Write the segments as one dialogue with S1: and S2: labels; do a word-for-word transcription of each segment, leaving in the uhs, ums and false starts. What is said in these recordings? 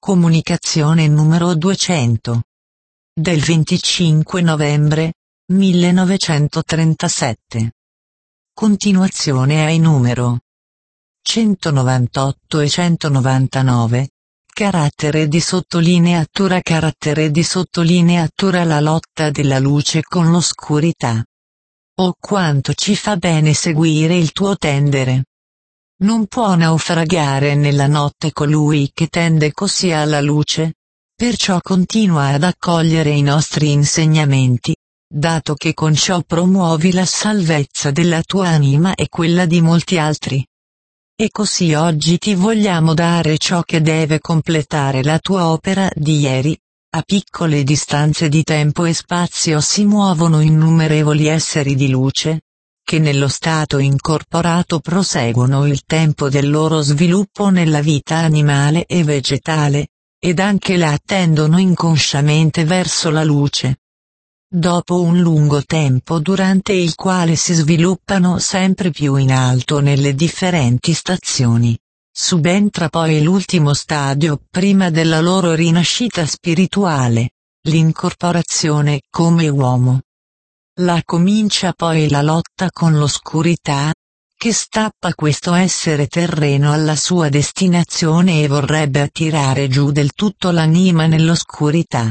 S1: Comunicazione numero duecento. Del venticinque novembre millenovecentotrentasette. Continuazione ai numero centonovantotto e centonovantanove. Carattere di sottolineatura. Carattere di sottolineatura. La lotta della luce con l'oscurità. Oh, quanto ci fa bene seguire il tuo tendere. Non può naufragare nella notte colui che tende così alla luce, perciò continua ad accogliere i nostri insegnamenti, dato che con ciò promuovi la salvezza della tua anima e quella di molti altri. E così oggi ti vogliamo dare ciò che deve completare la tua opera di ieri. A piccole distanze di tempo e spazio si muovono innumerevoli esseri di luce, che nello stato incorporato proseguono il tempo del loro sviluppo nella vita animale e vegetale, ed anche la attendono inconsciamente verso la luce. Dopo un lungo tempo durante il quale si sviluppano sempre più in alto nelle differenti stazioni, subentra poi l'ultimo stadio prima della loro rinascita spirituale, l'incorporazione come uomo. Là comincia poi la lotta con l'oscurità, che stappa questo essere terreno alla sua destinazione e vorrebbe attirare giù del tutto l'anima nell'oscurità.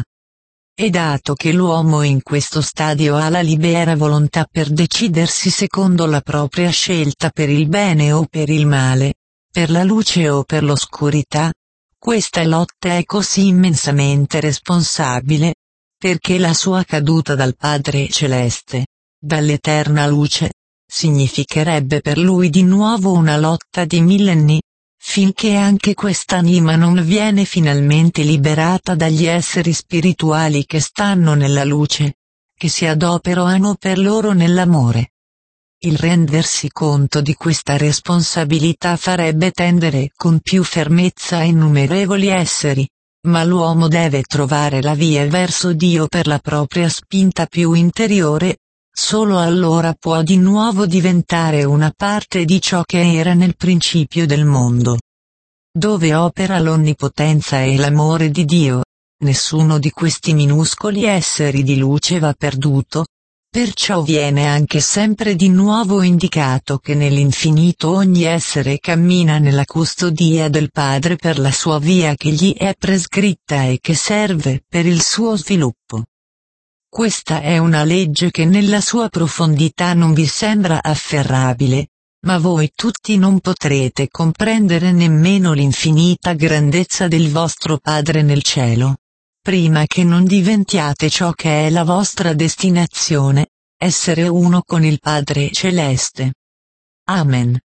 S1: E dato che l'uomo in questo stadio ha la libera volontà per decidersi secondo la propria scelta per il bene o per il male, per la luce o per l'oscurità, questa lotta è così immensamente responsabile, perché la sua caduta dal Padre Celeste, dall'eterna luce, significherebbe per lui di nuovo una lotta di millenni, finché anche quest'anima non viene finalmente liberata dagli esseri spirituali che stanno nella luce, che si adoperano per loro nell'amore. Il rendersi conto di questa responsabilità farebbe tendere con più fermezza innumerevoli esseri, ma l'uomo deve trovare la via verso Dio per la propria spinta più interiore, solo allora può di nuovo diventare una parte di ciò che era nel principio del mondo. Dove opera l'onnipotenza e l'amore di Dio, nessuno di questi minuscoli esseri di luce va perduto, perciò viene anche sempre di nuovo indicato che nell'infinito ogni essere cammina nella custodia del Padre per la sua via che gli è prescritta e che serve per il suo sviluppo. Questa è una legge che nella sua profondità non vi sembra afferrabile, ma voi tutti non potrete comprendere nemmeno l'infinita grandezza del vostro Padre nel cielo, prima che non diventiate ciò che è la vostra destinazione, essere uno con il Padre Celeste. Amen.